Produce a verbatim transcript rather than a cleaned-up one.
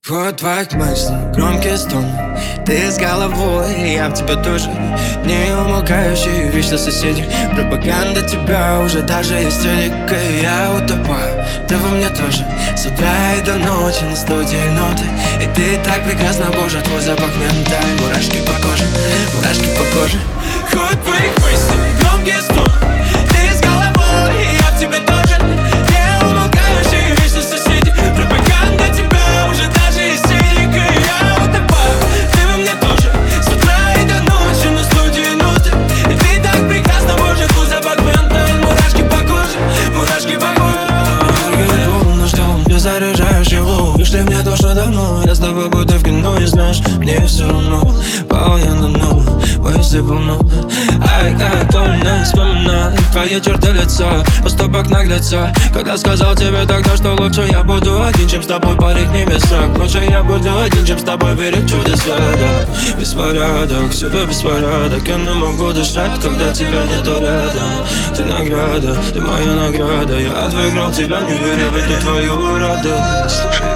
Вот твоих мыслей, громкий стон. Ты с головой, я в тебя тоже. Не умолкающие вечно соседи. Пропаганда тебя уже даже истерика. Я утопаю, ты во мне тоже. С утра и до ночи на студии ноты. И ты так прекрасна, боже, твой запах мента. Мурашки по коже, мурашки по коже. Хоть твоих мыслей, громкий стон. Ты с головой, я в тебя тоже. Не умолкающие вечно соседи. Пропаганда тебя уже даже истерика. Я утопаю, ты во мне тоже. С утра и до ночи на студии ноты. И ты так прекрасна, боже, твой запах мента. Мурашки по коже, мурашки по коже. Ну что, ты заряжаешь его. Вышли мне тоже давно. Я с тобой будто в кино. И знаешь, мне все равно. Пал я на дно, мысли полно. Ай, как больно вспоминать твои черты лица, поступок наглеца. Когда сказал тебе тогда, что лучше я буду один, чем с тобой парить в небесах. Лучше я буду один, чем с тобой верить в чудеса, да. Беспорядок, всюду беспорядок. Я не могу дышать, когда тебя нету рядом. Ты награда, ты моя награда. Я отвергал тебя, не веря в эту твою радость. Слушай,